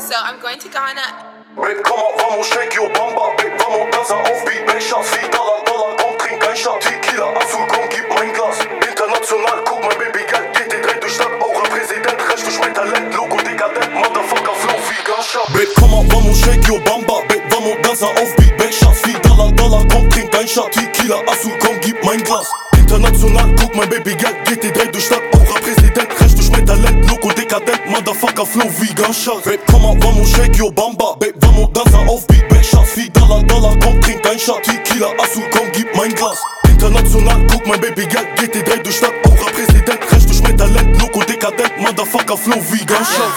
So I'm going to Ghana. Babe, komm mal, vamos, shake your bamba. Babe, vamos, dansa auf Beat, Bechers, $4, komm, trink ein Shot. Tequila, Azul, komm, gib mein Glas. International, guck mein Baby, Geld geht die Dreh durch Stadt. Auch ein Präsident, recht durch mein Talent. Logo dekadent, Motherfucker, Flow wie Gunshot. Babe, komm mal, vamos, shake your bamba. Babe, vamos, dansa auf Beat, Bechers, $4, komm, trink ein Shot. Tequila, Azul, komm, gib mein Glas. International, guck mein Baby, Geld geht die Dreh durch Stadt. Auch ein Präsident, recht durch mein Talent. Logo dekadent, Motherfucker, Flow wie Gunshot. Babe, komm mal, vamos, shake your bamba. Babe, vamos, dansa auf Beat, Bechers, $4, komm, trink ein Shot. Tequila, Azul, komm, gib mein Glas. International, guck mein Baby, Geld geht die Dreh durch Stadt. Auch ein Präsident, recht durch mein Talent. Logo dekadent, Motherfucker, Flow wie Gunshot.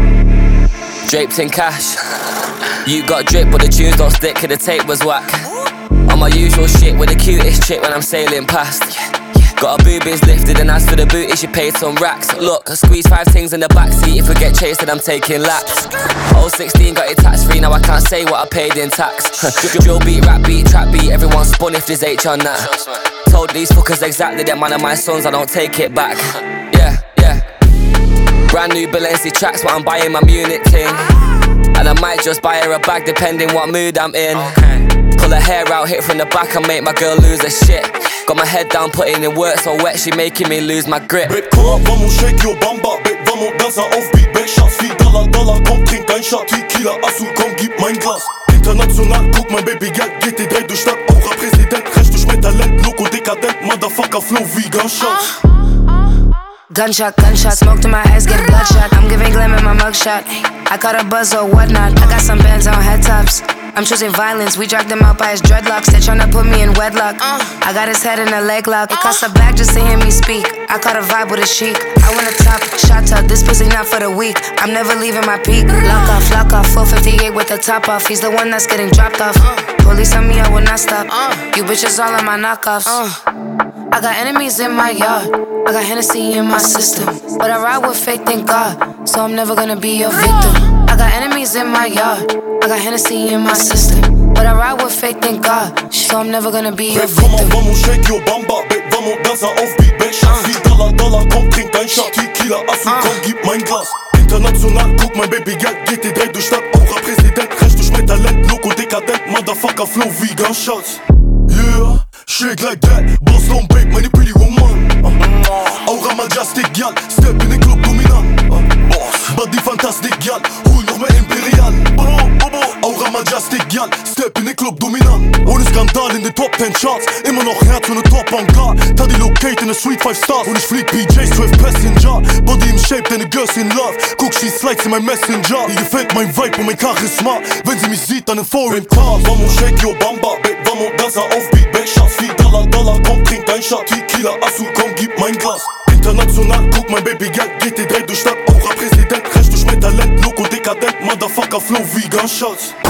Draped in cash. You got drip, but the tunes don't stick, cause the tape was whack. On my usual shit with the cutest chick when I'm sailing past. Got her boobies lifted, and as for the booty, she paid some racks. Look, I squeeze 5 things in the backseat. If we get chased, then I'm taking laps. 016 got it tax free, now I can't say what I paid in tax. Drill beat, rap beat, trap beat, everyone spun if there's H on that. Told these fuckers exactly that man of my sons, I don't take it back. Yeah, yeah. Brand new Balenci tracks, but I'm buying my Munich ting. And I might just buy her a bag depending what mood I'm in. Pull her hair out, hit from the back and make my girl lose her shit. Got my head down, putting in work so wet, she making me lose my grip. Babe, komm mal, vamos, shake your bamba. Babe, vamos, dansa auf Beat, Bechers, $4, komm, trink ein Shot. Tequila, Azul, komm, gib mein Glas. International, guck mein Baby, Geld geht die Dreh durch Stadt. Auch ein Präsident, recht durch mein Talent. Logo dekadent, Motherfucker, Flow wie Gunshot. Gunshot, gunshot, smoke to my ass, get a bloodshot. I'm giving glam in my mugshot. I caught a buzz or whatnot. I got some bands on head tops. I'm choosing violence. We dragged him out by his dreadlocks. They're tryna put me in wedlock. I got his head in a leg lock. It costs a bag just to hear me speak. I caught a vibe with a chic. I want a top shot up. This pussy not for the weak. I'm never leaving my peak. Lock off, 458 with the top off. He's the one that's getting dropped off. Police on me, I will not stop. You bitches all on my knockoffs. I got enemies in my yard. I got Hennessy in my system. But I ride with faith, thank God. So I'm never gonna be your victim. I got enemies in my yard. I got Hennessy in my system. But I ride with faith, thank God. So I'm never gonna be your victim. Babe, vamos, shake your bamba. Babe, vamos, dansa auf Beat, Bechers, $4, komm, trink ein Shot. Tequila, Azul, komm, gib mein Glas. International, guck mein Baby, Geld geht die Dreh durch Stadt. Auch ein Präsident, recht durch mein Talent. Logo dekadent, Motherfucker, Flow wie Gunshots. Yeah, shake like that. Boss don't break, meine pretty woman. Aura majestic, gal. Step in the club, dominant. Body fantastic, gal. Hol noch mehr Imperial. Aura majestic, gal. Step in the club, dominant. Ohne Skandal in den Top 10 Charts. Immer noch Herz und ne Top on guard. Taddy locate in a Suite 5 Stars. Und ich flieg PJs 12 Passenger. Body im Shape, deine Girls in love. Guck, she slides in mein Messenger. Ihr gefällt mein Vibe und mein Charisma. Wenn sie mich sieht, dann in Foreign Car. Vamos, shake your bamba. Babe, vamos, dansa auf Beat, Bechers, $4, komm, trink ein Shot. Tequila, Azul, komm, gib mein Glas. International, guck mein Baby, Geld geht die Dreh durch Stadt. Auch ein Präsident, recht durch mein Talent. Logo dekadent, Motherfucker, Flow wie Gunshots.